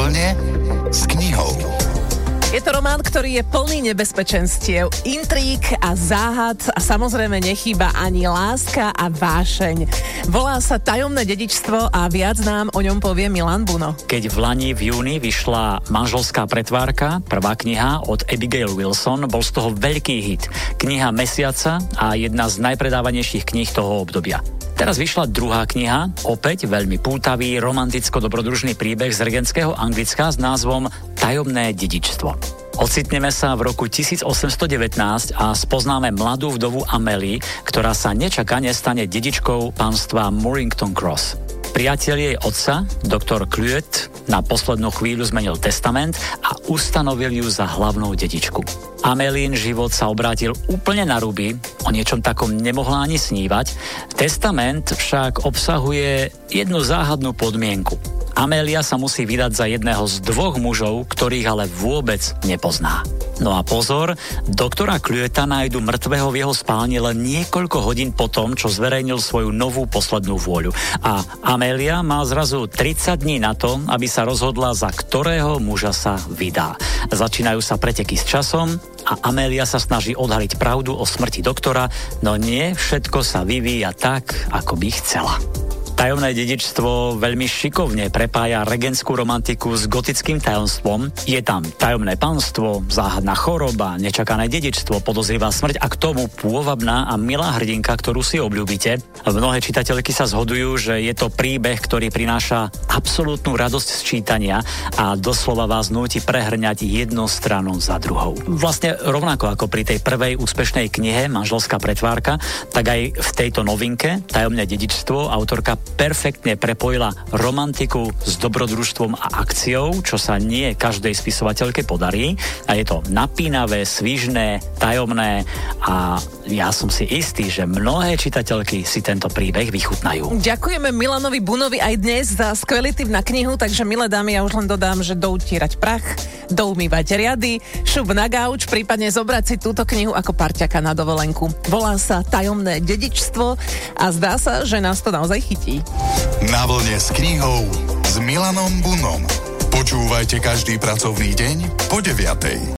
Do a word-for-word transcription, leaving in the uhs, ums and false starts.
vlne s knihou. Je to román, ktorý je plný nebezpečenstiev, intríg a záhad a samozrejme nechýba ani láska a vášeň. Volá sa Tajomné dedičstvo a viac nám o ňom povie Milan Buno. Keď v lani v júni vyšla Manželská pretvárka, prvá kniha od Abigail Wilson, bol z toho veľký hit. Kniha mesiaca a jedna z najpredávanejších kníh toho obdobia. Teraz vyšla druhá kniha, opäť veľmi pútavý, romanticko-dobrodružný príbeh z regentského Anglicka s názvom Tajomné dedičstvo. Ocitneme sa v roku tisícosemstodevätnásť a spoznáme mladú vdovu Amélie, ktorá sa nečakane stane dedičkou pánstva Mornington Cross. Priateľ jej otca, doktor Cluet, na poslednú chvíľu zmenil testament a ustanovil ju za hlavnou dedičku. Amélien život sa obrátil úplne na ruby, o niečom takom nemohla ani snívať. Testament však obsahuje jednu záhadnú podmienku. Amélia sa musí vydať za jedného z dvoch mužov, ktorých ale vôbec nepozná. No a pozor, doktora Clueta nájdu mŕtvého v jeho spálni len niekoľko hodín po tom, čo zverejnil svoju novú poslednú vôľu. A Amélia má zrazu tridsať dní na to, aby sa rozhodla, za ktorého muža sa vydá. Začínajú sa preteky s časom a Amélia sa snaží odhaliť pravdu o smrti doktora, no nie všetko sa vyvíja tak, ako by chcela. Tajomné dedičstvo veľmi šikovne prepája regentskú romantiku s gotickým tajomstvom. Je tam tajomné panstvo, záhadná choroba, nečakané dedičstvo, podozrivá smrť a k tomu pôvabná a milá hrdinka, ktorú si obľúbite. Mnohé čitateľky sa zhodujú, že je to príbeh, ktorý prináša absolútnu radosť z čítania a doslova vás núti prehrňať jednu stranu za druhou. Vlastne rovnako ako pri tej prvej úspešnej knihe Manželská pretvárka, tak aj v tejto novinke Tajomné dedičstvo autorka perfektne prepojila romantiku s dobrodružstvom a akciou, čo sa nie každej spisovateľke podarí. A je to napínavé, svižné, tajomné a ja som si istý, že mnohé čitateľky si tento príbeh vychutnajú. Ďakujeme Milanovi Bunovi aj dnes za skvelý tip na knihu, takže milé dámy, ja už len dodám, že doutírať prach, doumývať riady, šup na gauč, prípadne zobrať si túto knihu ako parťaka na dovolenku. Volá sa Tajomné dedičstvo a zdá sa, že nás to naozaj chytí. Na vlne s knihou s Milanom Bunom. Počúvajte každý pracovný deň po deviatej.